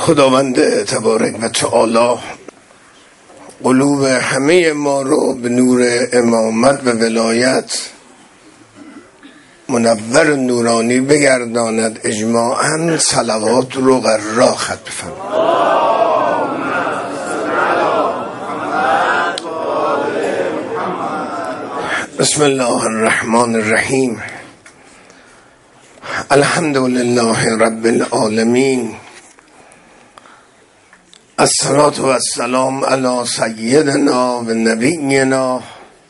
خداوند تبارک و تعالی قلوب همه ما رو به نور امامت و ولایت منور نورانی بگرداند. اجماعاً صلوات رو قرار ختم بفرمایید. بسم الله الرحمن الرحیم. الحمد لله رب العالمین. الصلاة و السلام علی سیدنا و نبینا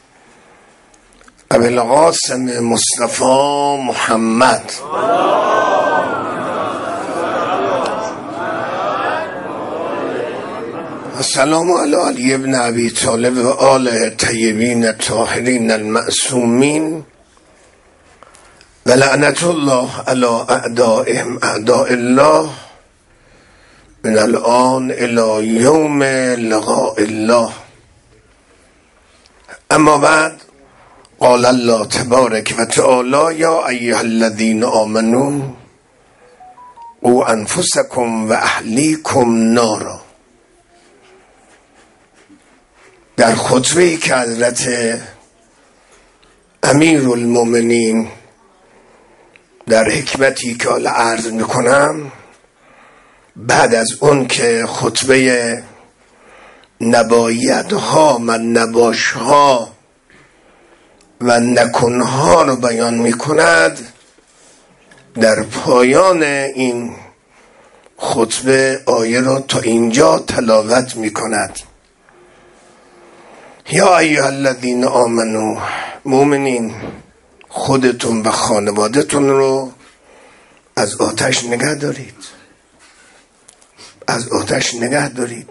ابی القاسم مصطفی محمد. السلام علی علی ابن ابی طالب و آل طیبین الطاهرین المعصومین و لعنت الله علی اعدائهم اعداء الله من الان الى یوم لقاء الله. اما بعد، قال الله تبارک و تعالی یا ایها الذین آمنوا قوا انفسکم و اهلیکم نارا. در خطبه‌ای که حضرت امیرالمومنین در حکمتی که حالا عرض میکنم، بعد از اون که خطبه نبایدها و نباشها و نکنها رو بیان میکند، در پایان این خطبه آیه رو تا اینجا تلاوت میکند. یا ایها الذین آمنو، مؤمنین خودتون و خانوادتون رو از آتش نگه دارید. از آتش نگه دارید.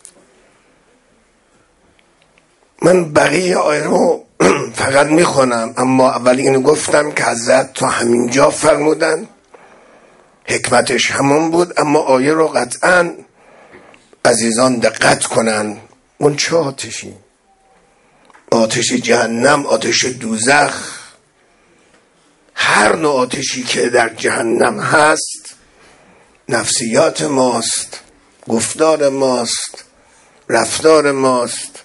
من بقیه آیه رو فقط میخونم، اما اول اینو گفتم که حضرت تا همینجا فرمودن، حکمتش همون بود. اما آیه رو قطعا عزیزان دقت کنن. اون چه آتشی؟ آتش جهنم، آتش دوزخ، هر نوع آتشی که در جهنم هست نفسیات ماست، گفتار ماست، رفتار ماست،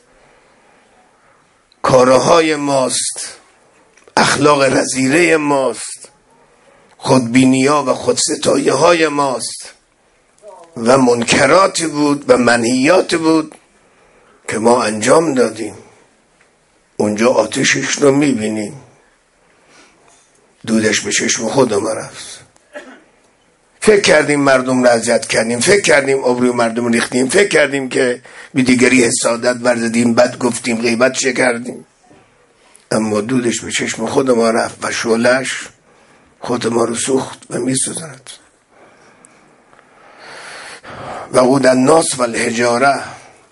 کارهای ماست، اخلاق رذیله ماست، خودبینی‌ها و خودستایی‌های های ماست و منکراتی بود و منهیات بود که ما انجام دادیم. اونجا آتشش رو میبینیم، دودش به چشم خودم رفت. فکر کردیم مردم را اذیت کردیم، فکر کردیم آبروی مردم ریختیم، فکر کردیم که به دیگری حسادت ورزیدیم، بد گفتیم، غیبت کردیم، اما دودش به چشم خود ما رفت و شعله‌اش خود ما رو سوخت و میسوزند. وقود الناس و الحجاره،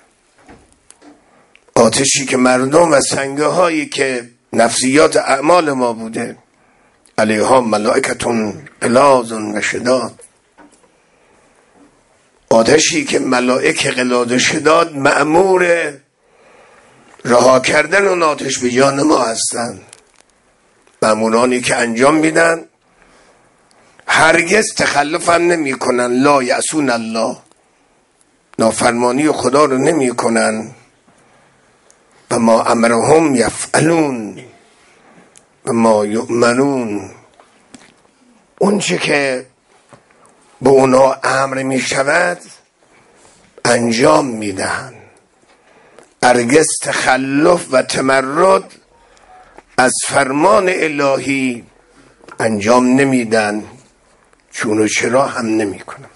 آتشی که مردم و سنگه هایی که نفسیات اعمال ما بوده، علیها ملائکتون غلاظ و شداد، آتشی که ملائکه غلاظ و شداد مأمور رها کردن اون آتش به جان ما هستند. مأمورانی که انجام میدن، هرگز تخلف هم نمی کنن. لا یعصون الله، نافرمانی خدا رو نمی کنن. و ما امرهم یفعلون و ما یؤمنون، اون چه که به اونا امر می شود انجام می دهن. هرگز تخلف و تمرد از فرمان الهی انجام نمیدن، چون و چرا هم نمی کنن.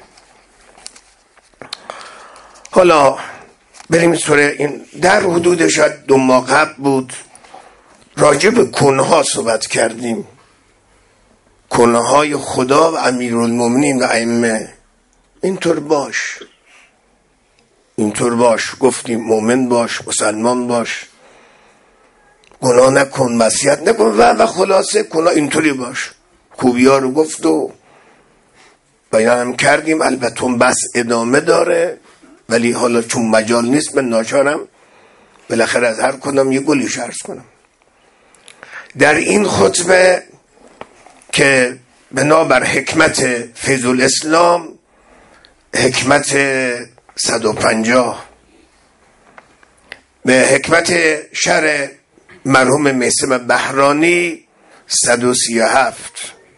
حالا بریم سوره. این در حدود شاید 2 ماه قبل بود، راجع به کنها صحبت کردیم. کنهای خدا و امیرالمومنین و ائمه. اینطور باش، اینطور باش، گفتیم مؤمن باش، مسلمان باش، گناه نکن، معصیت نکن و خلاصه کنا اینطوری باش. خوبی ها رو گفت و بیان هم کردیم. البته بس ادامه داره، ولی حالا چون مجال نیست من ناچارم بالاخره از هر کدام یه گلیش عرض کنم. در این خطبه که بنابر حکمت فیض الاسلام حکمت 150 به حکمت شرع مرحوم میثم بهرانی 137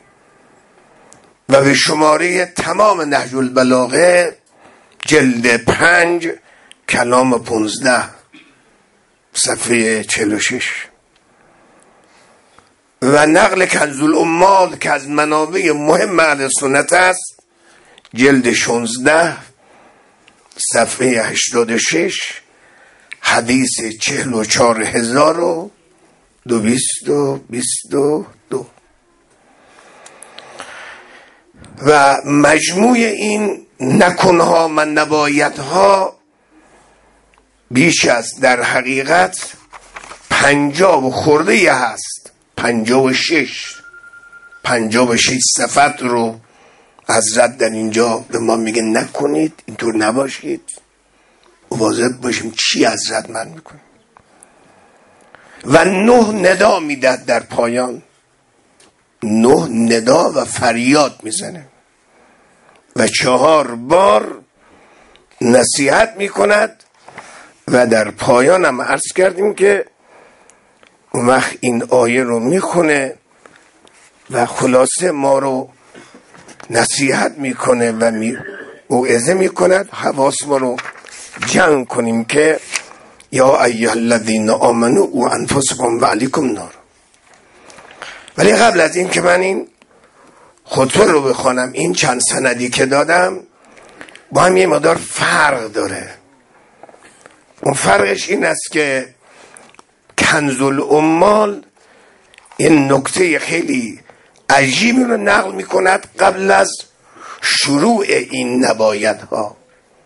و به شماره تمام نهج البلاغه جلد 5 کلام 15 صفحه 46 و نقل کنز الامال که از منابع مهم اهل سنت است جلد 16 صفحه 86 حدیث 44222 و مجموع این نکنها و نبایدها بیش از در حقیقت 50 خورده هست. 56 صفت رو حضرت در اینجا به ما میگه نکنید، اینطور نباشید، مواظب باشیم چی حضرت من میکنه. و 9 ندا میدهد در پایان، 9 ندا و فریاد میزنه و 4 بار نصیحت میکند و در پایان هم عرض کردیم که اون وقت این آیه رو میخونه و خلاصه ما رو نصیحت میکنه و موعظه میکند. حواس ما رو جمع کنیم که یا ایها الذین آمنوا و انفسکم و علیکم نار. ولی قبل از این که من این خطبه رو بخوانم، این چند سندی که دادم با هم یه مقدار فرق داره. اون فرقش این است که کنز الامال این نکته خیلی عجیبی رو نقل می کند قبل از شروع این نبایدها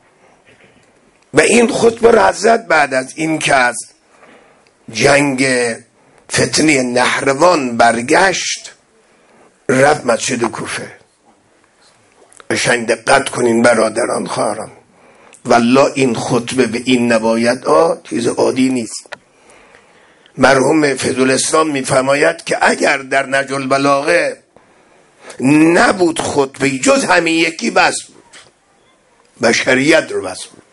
و این خطبه را حضرت بعد از این که از جنگ فتنه نهروان برگشت رفت مسجد کوفه. قشنگ دقت کنین برادران خواهران، والله این خطبه به این نبایدها چیز عادی نیست. مرحوم فضل اسلام میفرماید که اگر در نهج البلاغه نبود خطبه جز همین یکی بس بود، بشریت رو بس بود.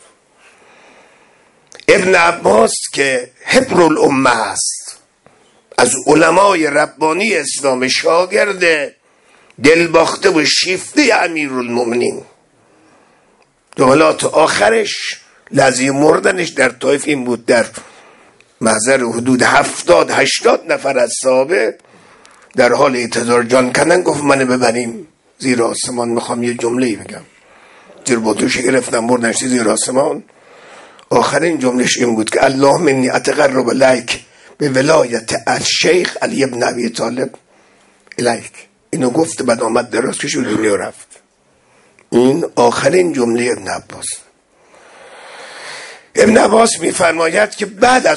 ابن عباس که حبر الامه است، از علمای ربانی اسلام، شاگرد دلباخته و شیفته امیرالمؤمنین، جملات آخرش لحظه مردنش در طایف این بود، در محضر حدود 70-80 نفر از صحابه در حال اعتذار جان کندن گفت منو ببریم زیر آسمان، میخوام یه جمله‌ای بگم. زیر بطوش گرفتم بردنش زیر آسمان. آخرین جملهش این بود که اللهم انی اتقرب الیک به ولایت الشیخ علی ابن ابی طالب الیک. اینو گفت بعد آمد دراز کشید دنیا رفت. این آخرین جمله ابن عباس. ابن عباس میفرماید که بعد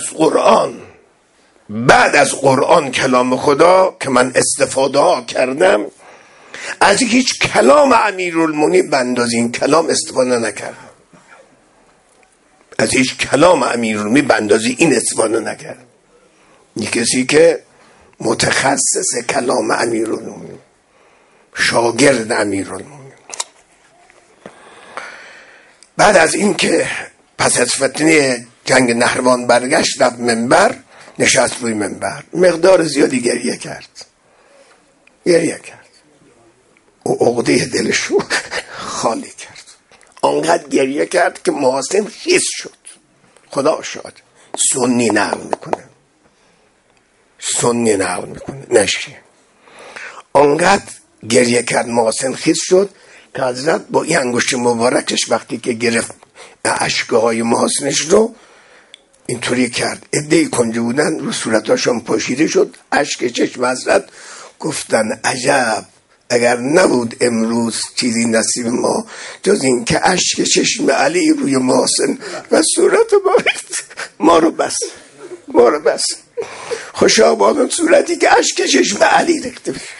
از قرآن کلام خدا که من استفاده ها کردم، از هیچ کلام امیرالمؤمنین بنداز این کلام استفاده نکردم. از هیچ کلام امیرالمؤمنین بندازی این استفاده نکرد. این کسی که متخصص کلام امیرالمؤمنین، شاگرد امیرالمؤمنین. بعد از این که پس از فتنه جنگ نهروان برگشت، رفت منبر، نشست روی منبر، مقدار زیادی گریه کرد. او عقده دلشو خالی کرد. آنقدر گریه کرد که محاسن خیس شد. خدا شاد. سنی نقل میکنه نشی. آنقدر گریه کرد محاسن خیس شد که حضرت با این انگشت مبارکش وقتی که گرفت اشکه های محاسنش رو اینطوری کرد، عده‌ای کنجه بودن رو صورتاشون پاشیده شد، اشک چشم حضرت. گفتن عجب، اگر نبود امروز چیزی نصیب ما جز این که اشک چشم علی روی محاسن و صورت ما رو بس. خوشا باد صورتی که اشک چشم علی رکته بشه.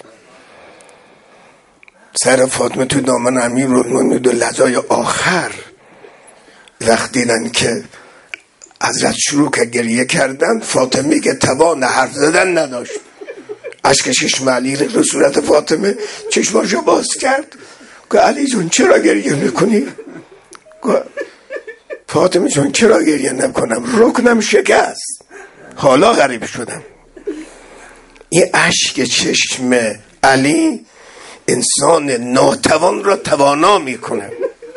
سر فاطمه تو دامن امیرالمؤمنین دو لحظای آخر وقتی دیدن که حضرت شروع که گریه کردن، فاطمه که توان حرف زدن نداشت، اشک چشم علی رو صورت فاطمه چشماشو باز کرد که علی جون چرا گریه میکنی؟ فاطمه جان چرا گریه نکنم؟ رکنم شکست، حالا غریب شدم. این اشک چشم علی انسان ناتوان را توانا میکنه.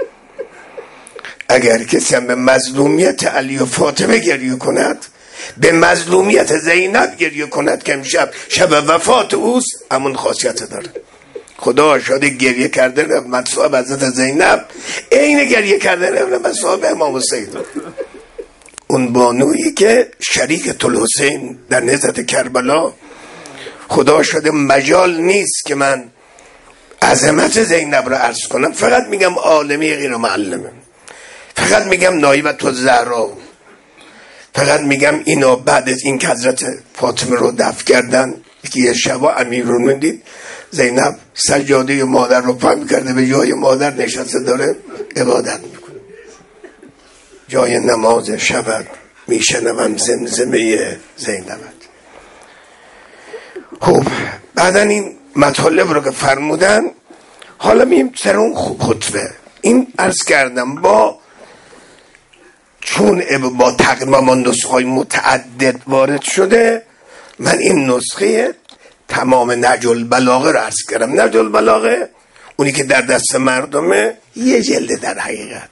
اگر کسی هم به مظلومیت علی و فاطمه گریه کند، به مظلومیت زینب گریه کند که امشب شب وفات اوست، همون خاصیت داره. خدا شاده گریه کرده مصاحب حضرت زینب عین گریه کرده مصاحب امام حسین، اون بانویی که شریک طلحسین در نهضت کربلا. خدا شده مجال نیست که من عظمت زینب رو عرض کنم، فقط میگم عالمی غیر معلمه، فقط میگم نایبت الزهرا، فقط میگم اینا بعد از این که حضرت فاطمه رو دفن کردن که یه شبا امیرالمومنین دید زینب سجاده مادر رو پهن کرده، به جای مادر نشسته داره عبادت میکنه. جای نماز شب میشنوم زمزمه زینب. خب بعدن این مطالب رو که فرمودن، حالا میم سر اون خطبه. این عرض کردم چون با تقریبا نسخه‌های متعدد وارد شده، من این نسخه تمام نهج البلاغه رو عرض کردم. نهج البلاغه اونی که در دست مردمه یه جلده، در حقیقت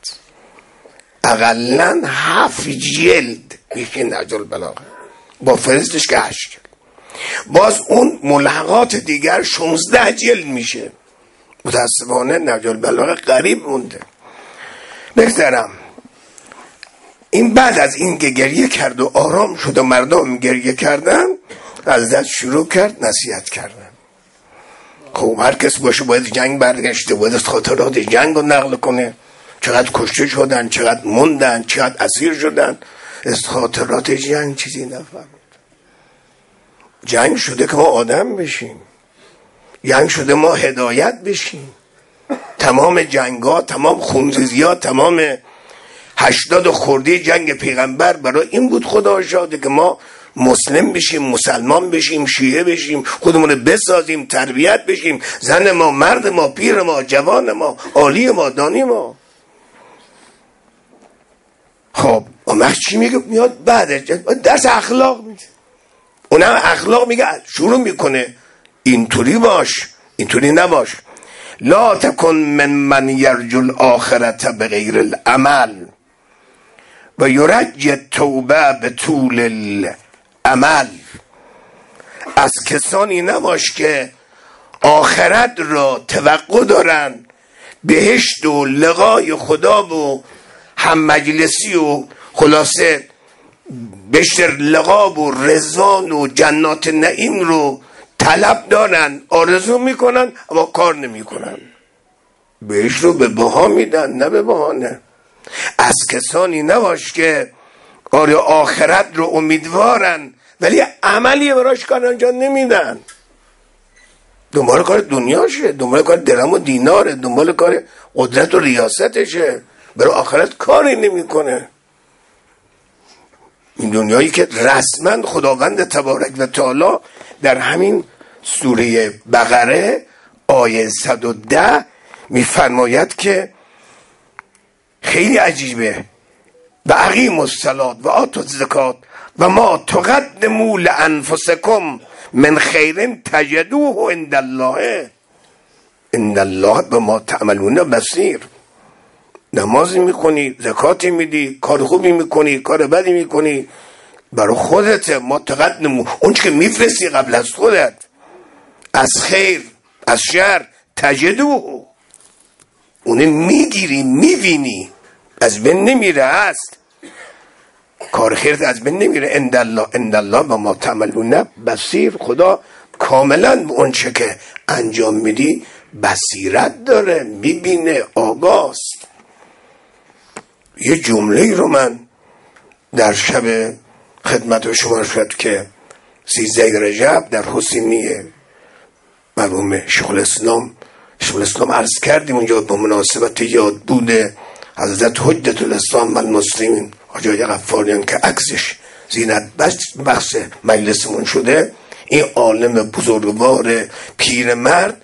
اقلن 7 جلد میشه نهج البلاغه، با فرستش که 8 جلد. باز اون ملحقات دیگر 16 جلد میشه. متاسفانه نهج البلاغه قریب مونده. بگذارم این بعد از این که گریه کرد و آرام شد و مردم گریه کردن، از دست شروع کرد نصیحت کردن. خب هر کس باشه باید جنگ برگشته، باید خاطرات جنگ رو نقل کنه، چقدر کشته شدن، چقدر موندن، چقدر اسیر شدن. از خاطرات جنگ چیزی نفهمید. جنگ شده که ما آدم بشیم، جنگ شده ما هدایت بشیم. تمام جنگ‌ها، تمام خونریزی‌ها، تمام 80 خردی جنگ پیغمبر برای این بود خدا شاده که ما مسلم بشیم، مسلمان بشیم، شیعه بشیم، خودمون بسازیم، تربیت بشیم، زن ما، مرد ما، پیر ما، جوان ما، عالی ما، دانی ما. خب اما چی میگه؟ میاد بعد درس اخلاق میده. اونم اخلاق میگه، شروع میکنه اینطوری باش، اینطوری نباش. لا تکن من یرجو الاخرت بغیر العمل و یرجی التوبه بطول العمل. از کسانی نباش که آخرت را توقع دارن، بهشت و لقای خدا و هم مجلسی و خلاصه بشتر لقاب و رضوان و جنات نعیم رو طلب دارن، آرزو میکنن، اما کار نمیکنن. بهش رو به بها میدن، نه به بهانه. از کسانی نباش که آخرت رو امیدوارن ولی عملی براش کار انجام نمیدن. دنبال کار دنیاشه، دنبال کار درم و دیناره، دنبال کار قدرت و ریاستشه، برای آخرت کاری نمیکنه. این دنیایی که رسما خداوند تبارک و تعالی در همین سوره بقره آیه 110 میفرماید که خیلی عجیبه: و اقیموا الصلاة و آتوا الزکات و ما تقدموا لانفسکم من خیر تجدوه عند الله ان الله بما تعملون بصیر. نمازی میکنی، زکاتی میدی، کار خوبی میکنی، کار بدی میکنی، برای خودت. ما تقدموا، اون که میفرستی قبل از خودت، از خیر از شر، تجدوه، اونه میگیری، میبینی، از بین نمیره. است کار خیرت از بین نمیره. ان الله با ما تعملون بصیر. خدا کاملا به اون چه که انجام میدی بصیرت داره، میبینه، آگاست. یه جمله رو من در شب خدمت شما شد که 13 رجب در حسینیه مرحوم شیخ الاسلام عرض کردیم اونجا با مناسبت یاد بوده حضرت حجت الاسلام والمسلمین حاجی غفاریان که عکسش زینت بخش مجلسمون شده. این عالم بزرگوار پیرمرد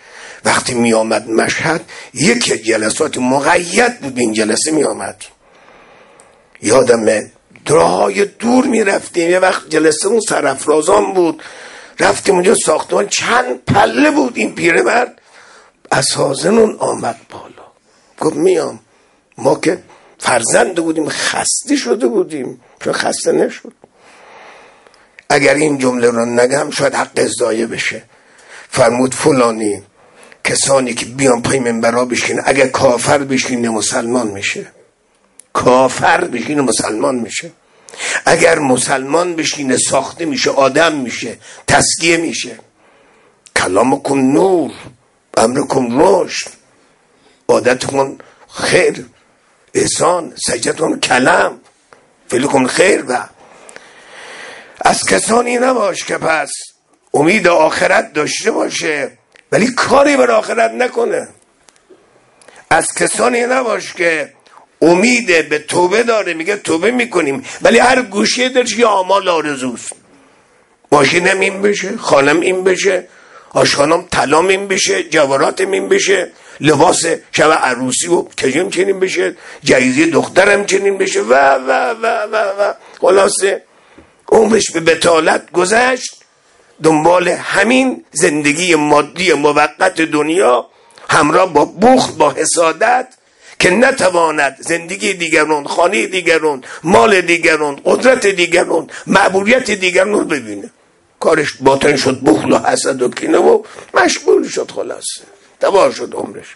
وقتی می آمد مشهد یک جلسات مقید بود، این جلسه می آمد. یادمه راهای دور می رفتیم، یه وقت جلسه اون سرافرازان بود، رفتیم اونجا ساختمان چند پله بود، این پیرمرد از حاضنون آمد بالا گفت میام. ما که فرزند بودیم خسته شده بودیم، چون خسته نشد. اگر این جمله رو نگم شاید حق ضایع بشه. فرمود فلانی کسانی که بیان پای منبرها بشینه، اگر کافر بشینه مسلمان میشه، کافر بشینه مسلمان میشه، اگر مسلمان بشینه ساخته میشه، آدم میشه، تزکیه میشه. کلامکم نور امرکم رشد، عادتکم خیر احسان، سجدتون کلم فعلکم خیر. و از کسانی نباش که پس امید آخرت داشته باشه ولی کاری بر آخرت نکنه. از کسانی نباش که امید به توبه داره، میگه توبه میکنیم ولی هر گوشه درش یه آمال آرزوست. ماشینم این بشه، خانم این بشه، آشخانم طلام این بشه، جواهراتم این بشه، لباس شب عروسی و کجم چنین بشه، جایزه دخترم چنین بشه و و و و و خلاصه عمرش به بطالت گذشت دنبال همین زندگی مادی موقت دنیا، همراه با بخل، با حسادت که نتواند زندگی دیگران، خانه دیگران، مال دیگران، قدرت دیگران، معبودیت دیگران رو ببینه. کارش باطن شد بخل و حسد و کینه و مشغول شد، خلاصه تباه شد عمرش.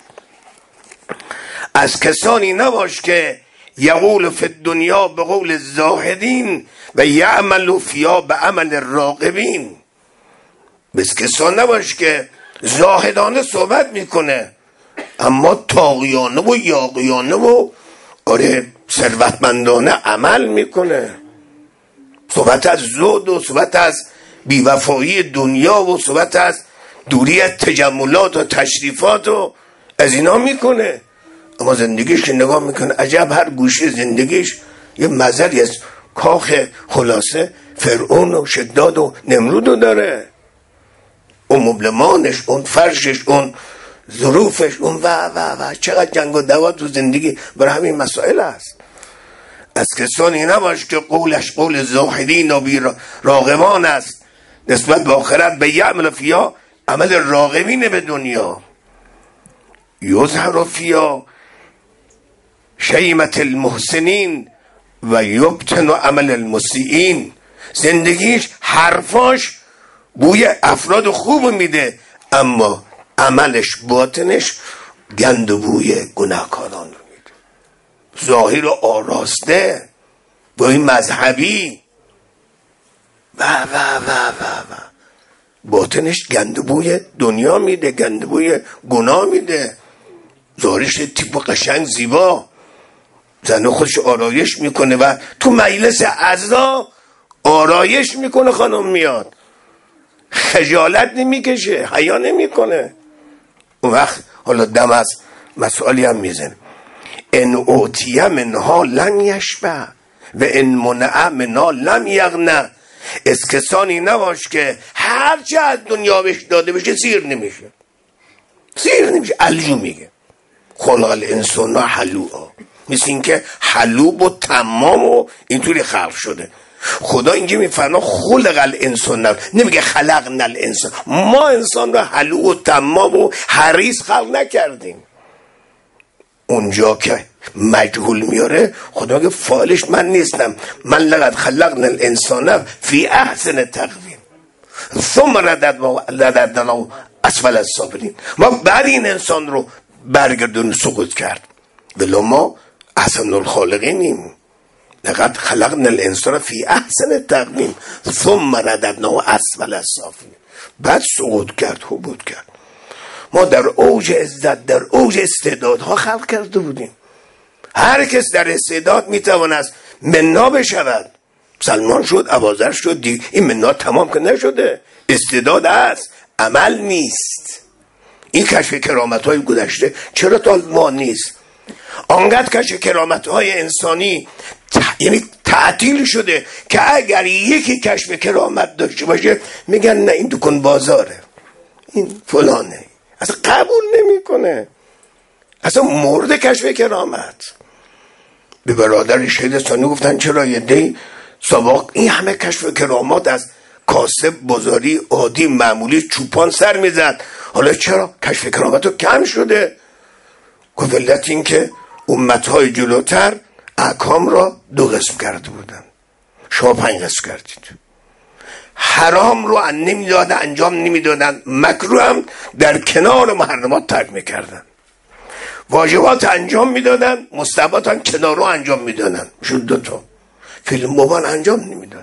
از کسانی نباش که یقول فی الدنیا به قول الزاهدین و یعمل فیها به عمل الراغبین. بس کسان نباش که زاهدانه صحبت میکنه اما طاغیانه و یاغیانه و ثروتمندانه عمل میکنه. صحبت از زهد و صحبت از بیوفایی دنیا و صحبت از دوری از تجملات و تشریفات و از اینا میکنه، اما زندگیش نگاه میکنه عجب هر گوشه زندگیش یه مظهری از کاخ خلاصه فرعون و شداد و نمرودو داره. اون مبلمانش، اون فرشش، اون ظروفش، اون و چقدر جنگ و دعوا تو زندگی برای همین مسائل است. از کسانی نباش که قولش قول زاهدین و بی راغبان است نسبت به آخرت، به یعمل فیها عمل راغبین به دنیا. یظهر فیها شیمت المحسنین و یبطن عمل المسیئین. زندگیش حرفاش بوی افراد خوب میده اما عملش باطنش گند و بوی گناهکاران رو میده. ظاهر و آراسته با این مذهبی و باطنش گند و بوی دنیا میده، گند و بوی گناه میده. ظاهرش تیپ و قشنگ زیبا، زن خودش آرایش میکنه و تو مجلس عزا آرایش میکنه، خانم میاد خجالت نمیکشه، حیا نمیکنه. اون وقت حالا دم از مسئولی هم میزنه ان اوتیه منها لم یشبع و ان منع منها لم یغنه. از کسانی نباش که هرچه از دنیا بهش داده بشه سیر نمیشه، سیر نمیشه. الجو میگه خلق الانسان حلوعا، مثل این که حلوب و تمام و اینطوری خلق شده. خدا اینجا میفرما خلق الانسان، نمیگه خلقنا الانسان. ما انسان رو حلو و تمام و حریص خلق نکردیم. اونجا که مجهول میاره خدا میگه فاعلش من نیستم، من لقد خلقنا الانسان فی احسن تقویم ثم رددناه اسفل السافلین. ما بعد این انسان رو برگردون سقوط کرد، ولی ما احسن الخالقینیم. لقد خلقنا الانسان فی احسن تقویم ثم رددناه اسفل السافلین. بعد سقوط کرد، حبوط کرد. ما در اوج عزت، در اوج استعدادها خلق کرده بودیم. هر کس در استعداد میتواند منا بشود. سلمان شد، ابوذر شد، این منا تمام که نشده. استعداد است، عمل نیست. این کشف کرامت‌های گذشته چرا تا ما نیست؟ آنقدر کشف کرامت‌های انسانی یعنی تعطیل شده که اگر یکی کشف کرامت داشته باشه میگن نه این دکان بازاره، این فلانه، اصلا قبول نمیکنه، اصلا مورد کشف کرامت. به برادر شهید ثانی گفتن چرا یه دی سابق این همه کشف کرامات از کاسب بازاری عادی معمولی چوپان سر میزد، حالا چرا کشف کرامت رو کم شده؟ گفت علت این که امتهای جلوتر احکام را 2 قسم کرده بودن، شما 5 قسم کردید. حرام رو نمیدادن، انجام نمیدادن، مکروه هم در کنار محرمات ترک میکردن، واجبات انجام میدادن، مستحبات هم کنار رو انجام میدادن، شد 2 تا. فیلم بابان انجام نمیدادن.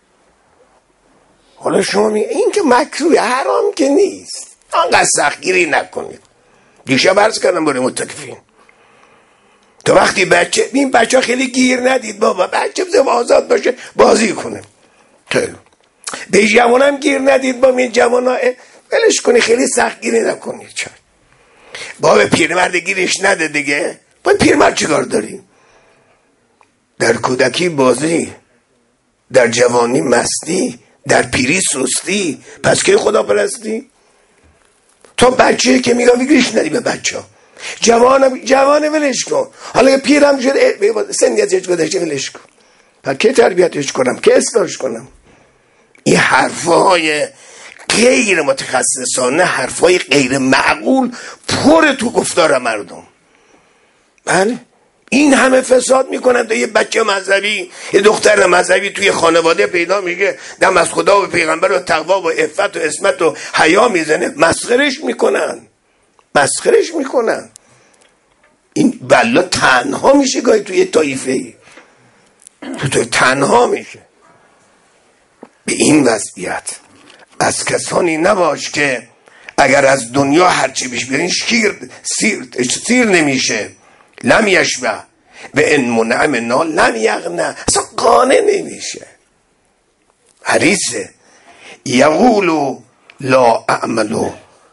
حالا شما میگه این که مکروه، حرام که نیست، انقدر سختگیری نکنید. دیشب عرض کردم برای متکفین، تو وقتی بچه خیلی گیر ندید بابا، بچه بزن آزاد باشه بازی کنه، خیلی به جوانم گیر ندید با این جوانا ولش کنی، خیلی سختگیری نکنید. چرا بابا پیرمرد گیرش نده دیگه، با پیرمرد چیکار داری؟ در کودکی بازی، در جوانی مستی، در پیری سستی، پس که خدا پرستی؟ تو بچه که میگه گیرش ندی به بچه ها، جوانه ولش کن، حالا پیرم شد سنی ازش گذشته ولش کن، پس که تربیتش کنم، که اصلاحش کنم؟ این حرفهای غیر متخصصانه، حرفهای غیر معقول پر تو گفتار مردم. بله این همه فساد میکنن. یه بچه مذهبی، یه دختر مذهبی توی خانواده پیدا میگه دم از خدا و پیغمبر و تقوا و عفت و عصمت و حیا میزنه، مسخرش میکنن. این بلا تنها میشه گاهی توی طایفه، تو تنها میشه. به این وضعیت از کسانی نباش که اگر از دنیا هرچی بیش بیارین سیر نمیشه. لم یشبع و ان منعمنا لم یغنه، اصلا قانع نمیشه. حریصه یقولو لا اعملو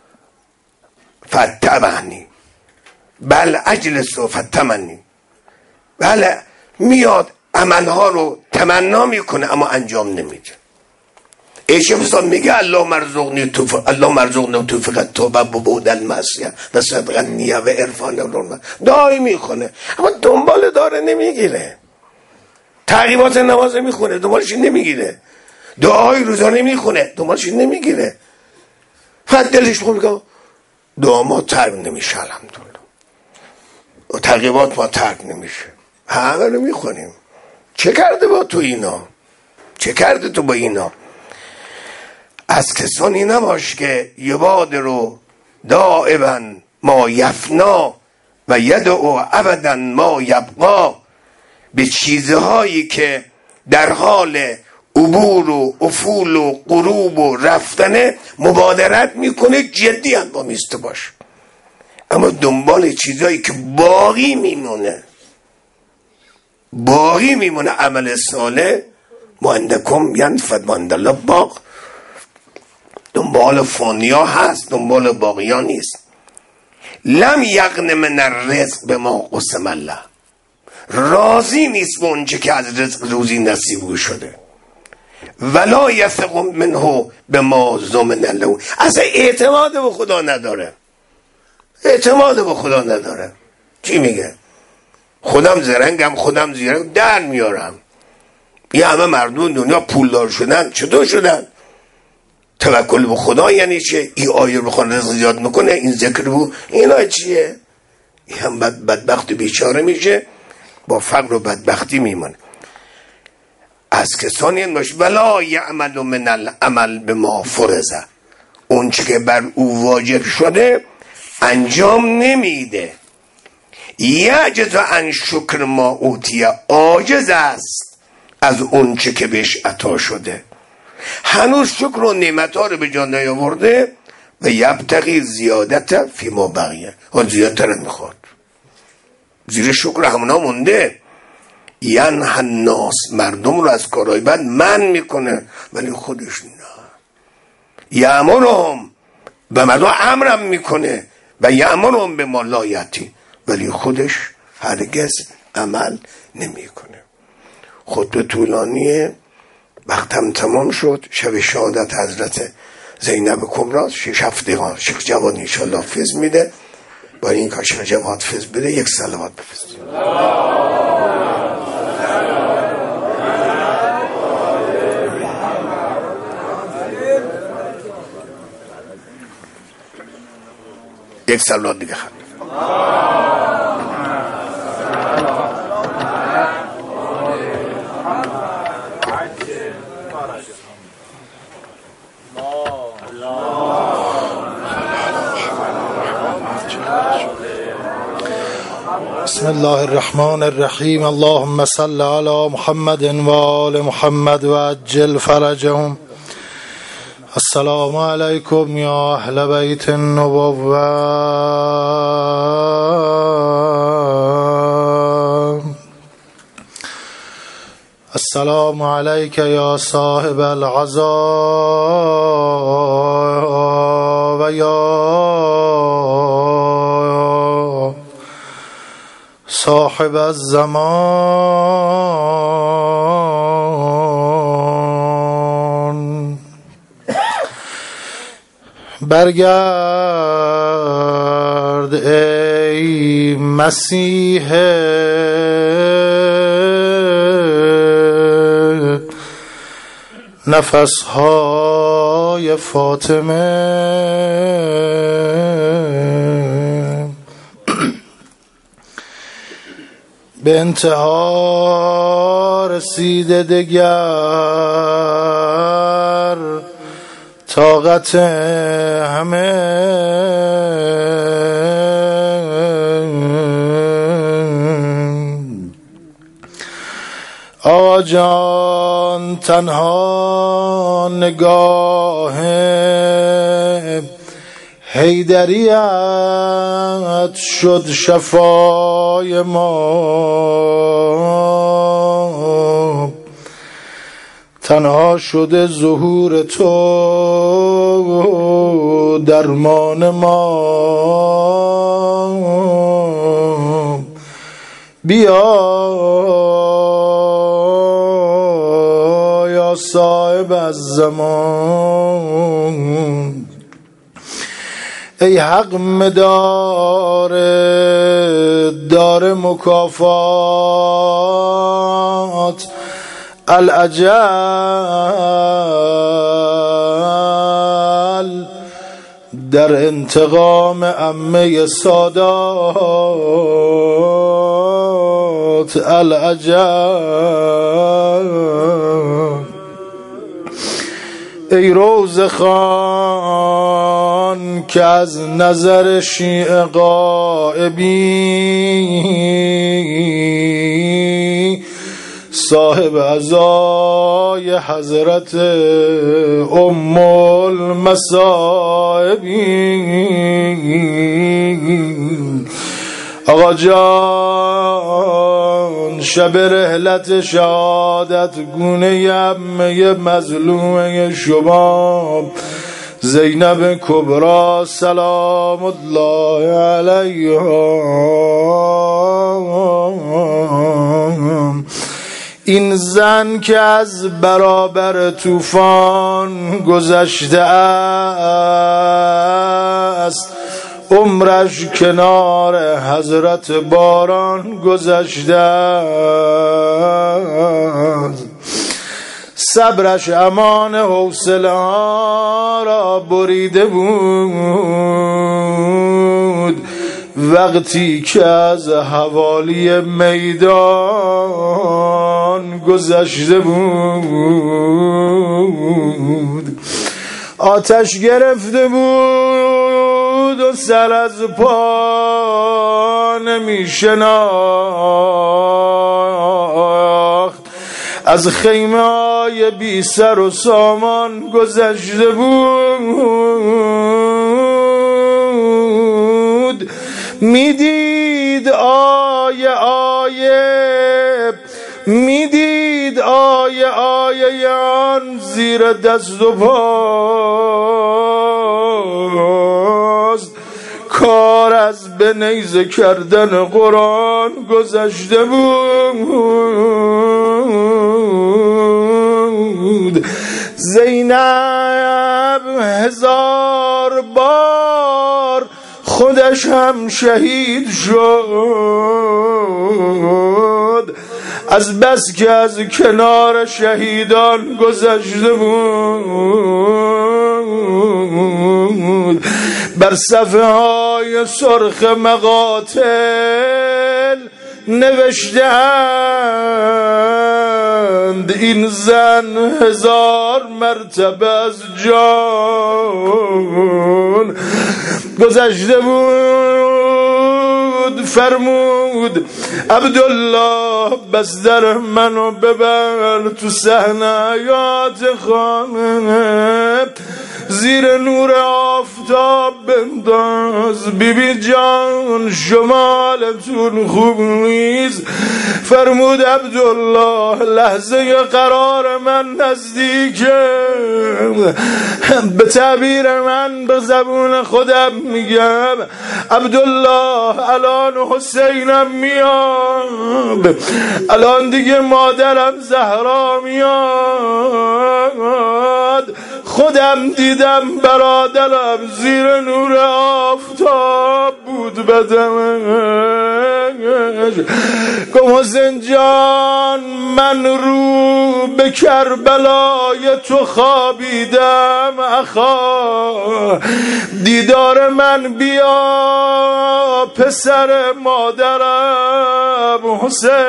فتبعنی بل اجلسو فتمنی. بله میاد عملها رو تمنا میکنه اما انجام نمیده. ایشم میگه الله مرزقنی توفیق التوبه و بعد المعصیه و صدق النیه و عرفان العلم. دعایی میخونه اما دنبال داره نمیگیره. تعقیبات نماز میخونه دنبالش نمیگیره. دعای روزانه میخونه دنبالش نمیگیره. فقط دلش میگه دعا ما ترک نمیشه، الحمدلله تعقیبات ما ترک نمیشه، همه رو میخونیم. چه کرده با تو اینا؟ چه کرده تو با اینا؟ از کسانی نباش که یباد رو دائما ما یفنا و یدعو ابدا ما یبقا. به چیزهایی که در حال عبور و افول و غروب و رفتنه مبادرت میکنه، جدی هم با میسته باش. اما دنبال چیزهایی که باقی میمونه عمل صالح معندکم ینفد معندالله باق. دنبال فانیا هست، دنبال باقیا نیست. لم یغن من الرزق به ما قسم الله، راضی نیست به اونچه که از رزق روزی نصیب شده. ولا یثق منه به ما ضمن له، اصلا اعتماد به خدا نداره. چی میگه؟ خودم زرنگم، خودم زیرنگ در میارم. یه همه مردم دنیا پولدار شدن، چطور شدن؟ توکل به خدا یعنی چه؟ این آیه رو بخوان رزق زیاد میکنه، این ذکر بود، اینا چیه؟ این هم بدبخت و بیچاره میشه، با فقر و بدبختی میمونه. از کسانی این باشه ولا یعمل من العمل به ما فرزه، اون چی که بر او واجب شده انجام نمیده. یعجز عن شکر ما اوتیه، عاجز است از اون چی که بهش عطا شده، هنوز شکر و نعمت‌ها رو به جان نیاورده. و یبتغی زیادت فی ما بقیه، اون زیادتر میخواد، زیر شکر همونا مونده. ینهی الناس، مردم رو از کارهای بد من میکنه ولی خودش نه. یامرهم، به مردم امرم میکنه و یامرهم به ما لا یأتی، ولی خودش هرگز عمل نمیکنه. خطبه طولانیه، وقتم تمام شد. شب شهادت حضرت زینب کبرا 6 هفته شیخ جواد انشالله فیض میده. با این کار شیخ جواد فیض بده یک صلوات بفرستید. یک صلوات دیگه خواهد. بسم الله الرحمن الرحیم. اللهم صل علی محمد و آل محمد و عجل فرجهم. السلام علیکم یا اهل بیت النبوة. السلام علیک یا صاحب العزا و یا صاحب الزمان. برگرد ای مسیح نفسهای فاطمه. به انتها رسیده دگر طاقت همه. آقا جان تنها نگاه حیدریت شد شفای ما. تنها شده ظهور تو درمان ما. بیا یا صاحب الزمان. ای حق مدار دار مکافات الاجل در انتقام عمه سادات الاجل. ای روز خان که از نظر شیعه غائبی، صاحب عزای حضرت ام المصائبی. آقا جان شب رحلت شهادت گونه عمه مظلومه شما زینب کبرا سلام الله علیها، این زن که از برابر طوفان گذشته است، عمرش کنار حضرت باران گذشته است، صبرش امان حوصله ها را بریده بود وقتی که از حوالی میدان گذشته بود. آتش گرفته بود و سر از پا نمی شناخت، از خیمه های بی سر و سامان گذشته بود. میدید آیه آیه، میدید آیه آیه آن زیر دست و پاست، کار از به نیزه کردن قرآن گذشته بود. زینب 1000 بار خودش هم شهید شد، از بس که از کنار شهیدان گذشته بود. بر صفحه های سرخ مقاتل نوشتند این زن 1000 مرتبه از جان گذشته بود. فرمود عبدالله بس در منو ببر تو صحنه حیات خانه، زیر نور آفتاب بنداز، بیبی جان شمالتون خوب نیست. فرمود عبدالله لحظه قرار من نزدیکه، به تعبیر من به زبون خودم میگم عبدالله الان حسینم میاد، الان دیگه مادرم زهرا میاد. خودم دیدم برادرم زیر نور آفتاب بود بدنش. گفت حسین جان من رو به کربلای تو خوابیدم، اخا دیدار من بیا پسر مادرم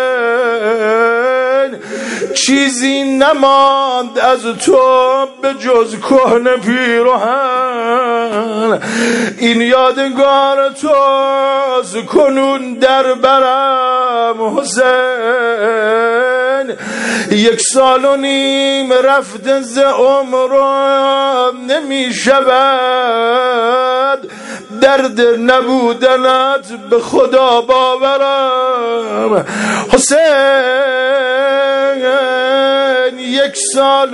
حسین، چیزی نماند از تو به جز کهنه پیراهن، این یادگار تو از کنون در برم حسین. 1.5 سال رفته ز عمرم نمی شود درد نبودنت به خدا باورم حسین. 1.5 سال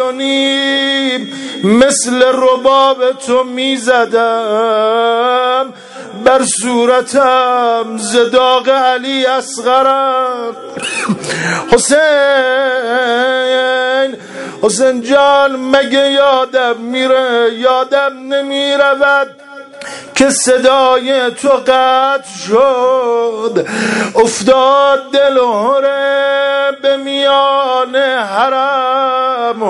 مثل رباب تو می زدم بر صورتم ز داغ علی اصغرم حسین جان مگه یادم میره؟ یادم نمی رود که صدای تو قطع شد، افتاد دلهره به میان حرم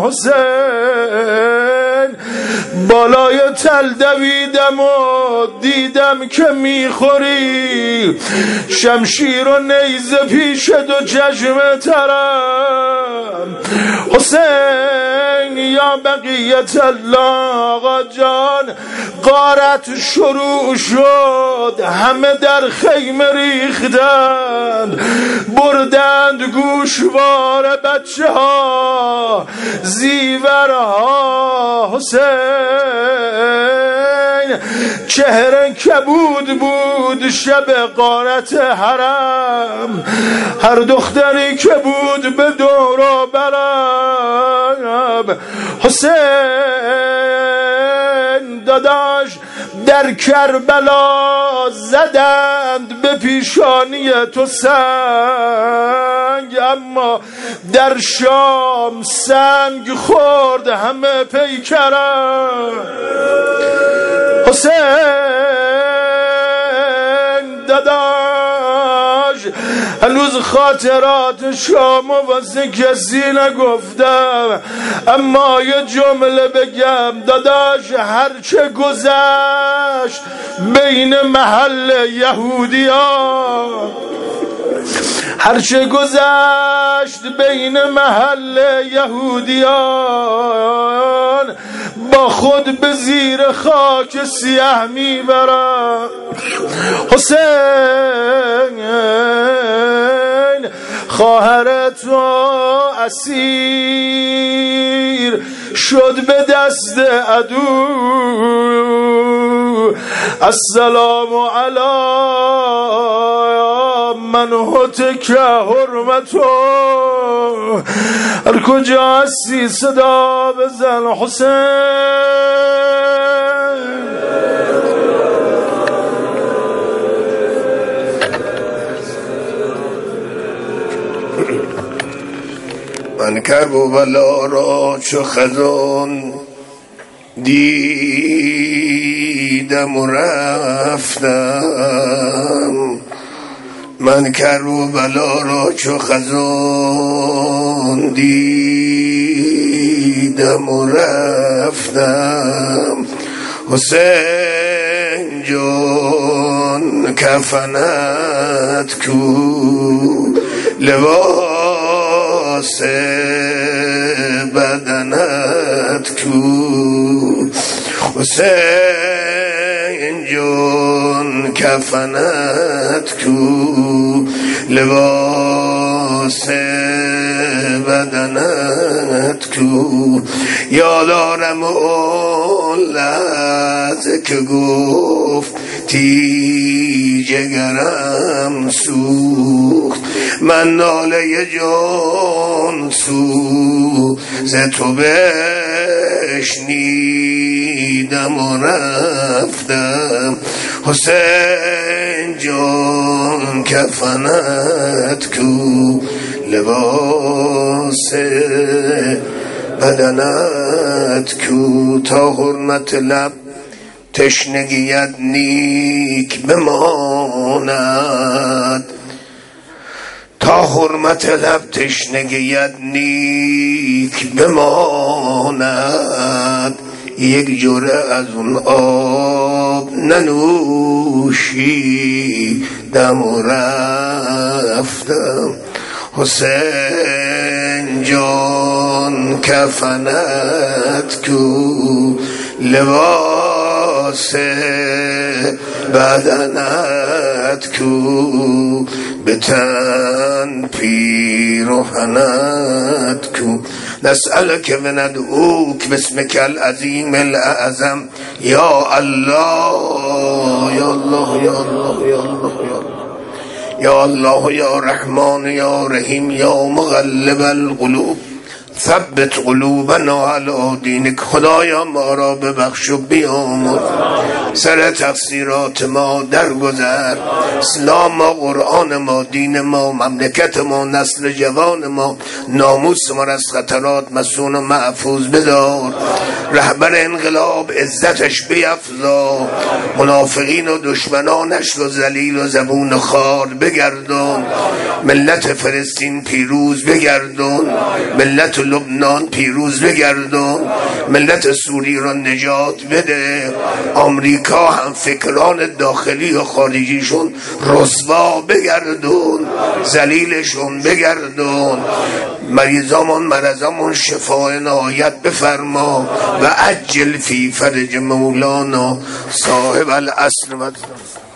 حسین. بالای تل دویدم و دیدم که میخوری شمشیر و نیزه پیش دو چشم ترم حسین. یا بقیت الله آقا جان غارت شروع شد، همه در خیمه ریختند، بردند گوشوار بچه ها زیورها حسین. چهره کبود بود شب غارت حرم، هر دختری که بود به دور و برم حسین. داداش در کربلا زدند به پیشانی تو سنگ، اما در شام سنگ خورد همه پیکرم حسین. داداش هنوز خاطرات شام واسه کسی نگفتم، اما یه جمله بگم داداش. هرچه گذشت بین محل یهودیان، هرچه گذشت بین محل یهودیان، با خود به زیر خاک سیاه میبرم حسین. خواهر تو اسیر شد به دست عدو، السلام علی من هتک حرمتو. هر کجا هستی صدا بزن حسین. من کربلا را چو خزان دیدم و رفتم، من کربلا را چو خزان دیدم و رفتم. حسین جان کفنت کو، لباس بدنت کو. حسین جان کفنت کو، لباس بدنت کو. یادارم اون لحظه که گفتی جگرم سوخت، من ناله جان سوز تو بشنیدم و رفتم. حسین جان کفنت کو، لباس بدنت کو. تا حرمت لب تشنگیت نیک بماند، تا حرمت لب تشنگیت نیک بماند. یک جرعه از اون آب ننوشیدم و رفتم. حسین جان کفنت کو، لباس بدنت کو. به تن پیرهنت کو. نسألك وندعوك باسمك العظيم الأعظم يا الله يا الله يا الله يا الله يا الله يا الله يا رحمن يا رحيم يا مغلب القلوب ثبت قلوبنا على دینک. خدایا ما را ببخش و بیامرز، سر تقصیرات ما درگذر. اسلام ما، قرآن ما، دین ما، مملکت ما، نسل جوان ما، ناموس ما از خطرات مسون و محفوظ بدار. رهبر انقلاب عزتش بیفزا، منافقین و دشمنانش رو ذلیل و زبون خار بگردان. ملت فلسطین پیروز بگردان، ملت لبنان پیروز بگردان، ملت سوری را نجات بده. آمریکا هم فکران داخلی و خارجیشون رسوا بگردون، ذلیلشون بگردون. مریضامون مرضامون شفای نهایت بفرما و عجل فی فرج مولانا صاحب العصر و